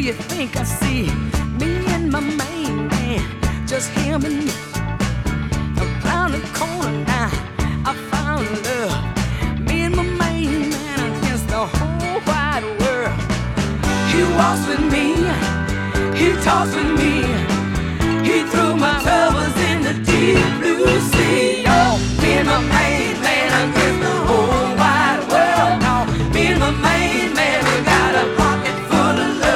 you think I see? Me and my main man, just him and me. Around the corner now, I found love. Me and my main man against the whole wide world. He walks with me, he talks with me. He threw my troubles in the deep blue sea.